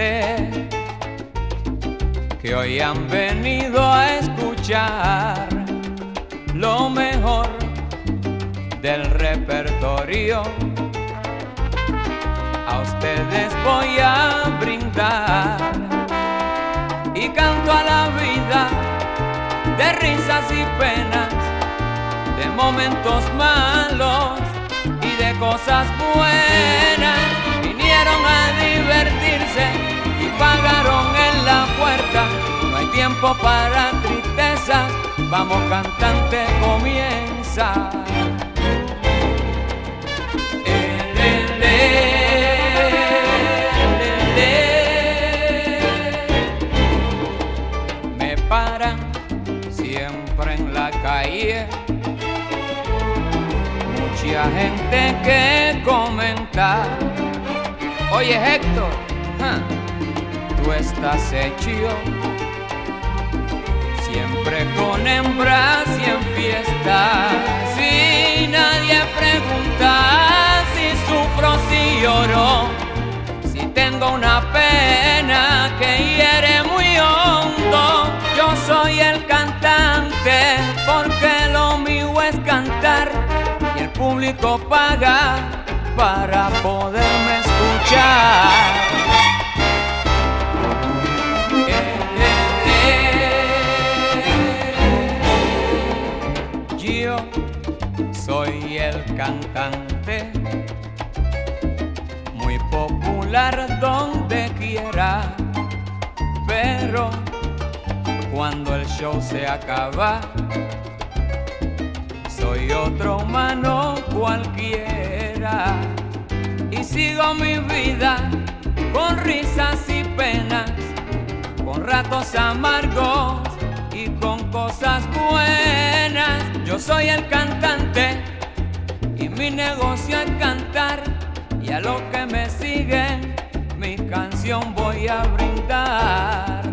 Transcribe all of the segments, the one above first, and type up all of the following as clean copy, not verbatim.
gente que hoy han venido a escuchar lo mejor del repertorio. A ustedes voy a brindar y canto a la vida de risas y penas, de momentos malos y de cosas buenas. Vinieron a divertirse y pagaron en la puerta. No hay tiempo para tristezas, vamos cantante, comienza. Me paran siempre en la calle mucha gente que comenta: oye Héctor, tú estás hecho siempre con hembras y en fiestas. Si nadie pregunta si sufro, si lloro, si tengo una pena que hiere muy hondo. Yo soy el cantante porque lo mío es cantar y el público paga para poderme escuchar. Yo soy el cantante, muy popular donde quiera, pero cuando el show se acaba, soy otro humano cualquiera y sigo mi vida con risas y penas, con ratos amargos y con cosas buenas. Yo soy el cantante y mi negocio es cantar, y a los que me siguen mi canción voy a brindar.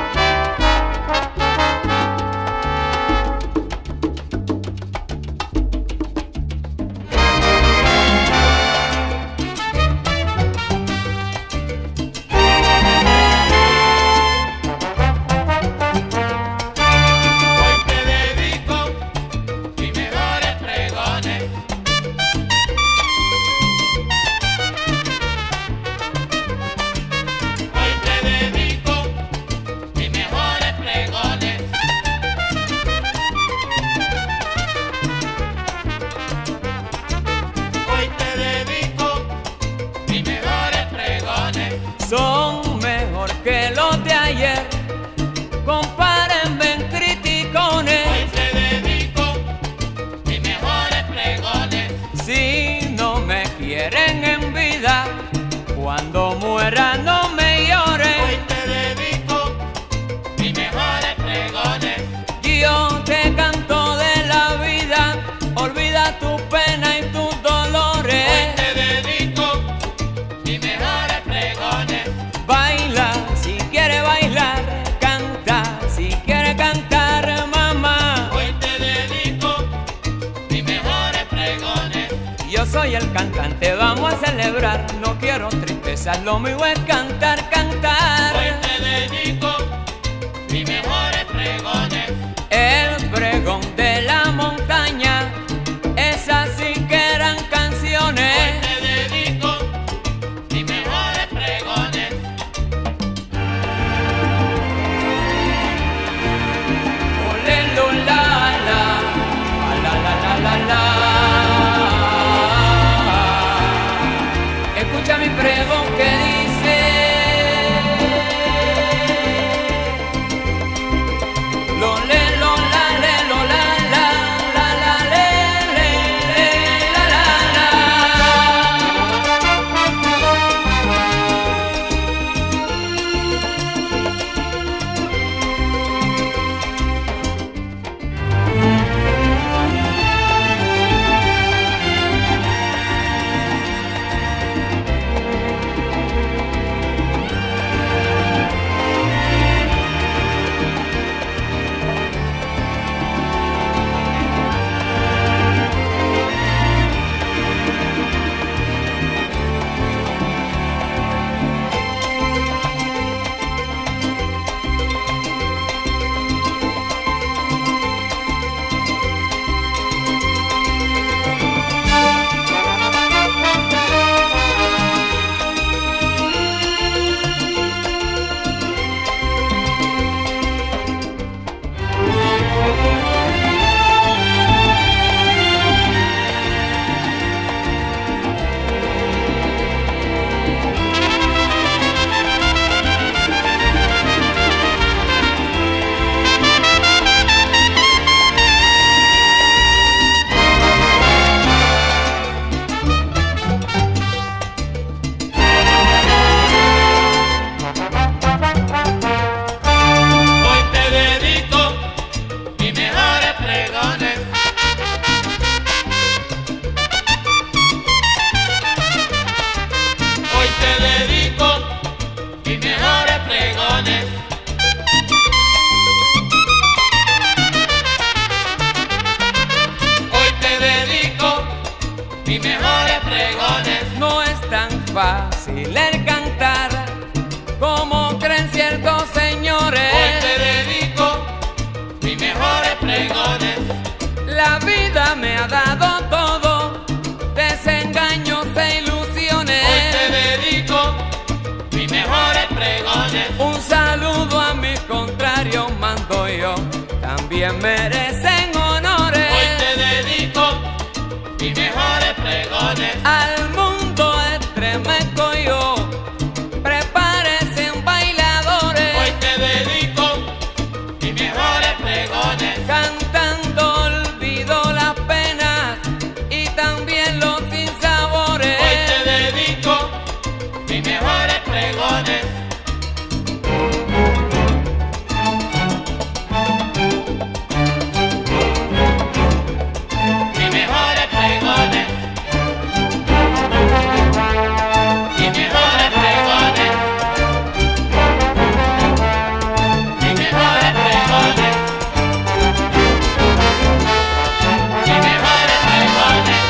Son mejor que los de ayer, compárenme en criticones. Hoy te dedico mis mejores pregones. Si no me quieren en vida, cuando muera no me lloren. Hoy te dedico mis mejores pregones. Yo te canto de la vida, olvida tu pena y tus dolores. Hoy te dedico mis mejores pregones. Baila si quiere bailar, canta si quiere cantar, mamá. Hoy te dedico mis mejores pregones. Yo soy el cantante, vamos a celebrar, no quiero tristezas, lo mío es cantar, cantar. Hoy te dedico mis mejores pregones. El pregón de la montaña, esas sí que eran canciones. Hoy te dedico mis mejores pregones. Olelo la la. Escucha mi pregón que dice: como creen ciertos señores. Hoy te dedico mis mejores pregones. La vida me ha dado todo, desengaños e ilusiones. Hoy te dedico mis mejores pregones. Un saludo a mis contrarios mando yo, también merecen honores. Hoy te dedico mis mejores pregones. Al mundo estremezco yo, prepárense bailadores. Hoy te dedico mis mejores pregones. Cantando olvido las penas y también los sinsabores. Hoy te dedico mis mejores pregones. Mis mejores pregones. Mis mejores pregones. Mis mejores pregones. Mis mejores pregones.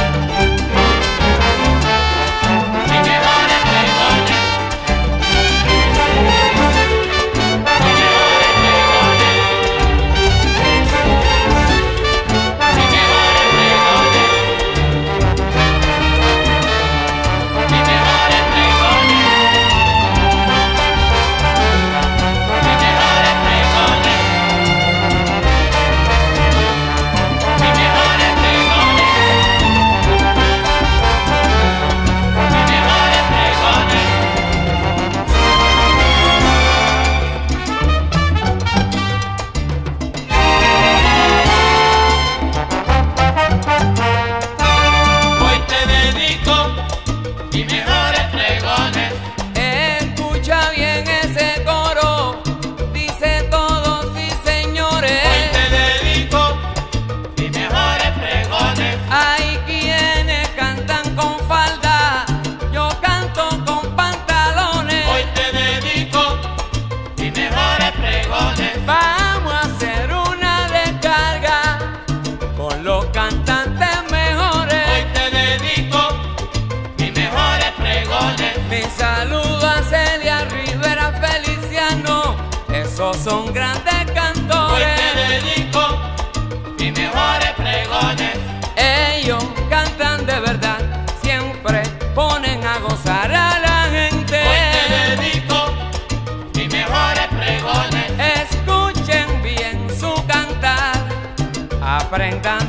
Mis mejores pregones. Hoy te dedico mis mejores pregones. Escucha bien ese coro, dice todos sí señores. Hoy te dedico mis mejores pregones. Hay quienes cantan con falda, yo canto con pantalones. Hoy te dedico mis mejores pregones. Vamos a hacer una descarga con los cantantes mejores. Hoy te dedico mis mejores pregones. Mi saludo a Celia Rivera Feliciano, esos son grandes Hoy cantores. te dedico mis mejores pregones. Ellos cantan de verdad, siempre ponen a gozar a la gente. Hoy te dedico mis mejores pregones. Escuchen bien su cantar, aprendan